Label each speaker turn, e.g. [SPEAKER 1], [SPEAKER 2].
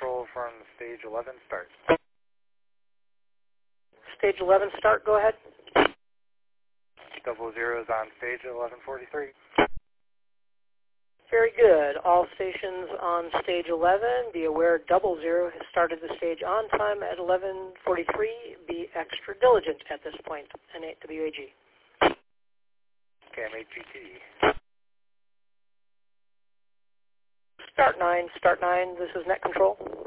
[SPEAKER 1] control from stage 11, start.
[SPEAKER 2] Stage 11, start, go ahead.
[SPEAKER 1] 00 is on stage 1143.
[SPEAKER 2] Very good. All stations on stage 11, be aware 00 has started the stage on time at 11:43. Be extra diligent at this point. N8 WAG.
[SPEAKER 1] KM8GT.
[SPEAKER 2] Start 9, this is net control.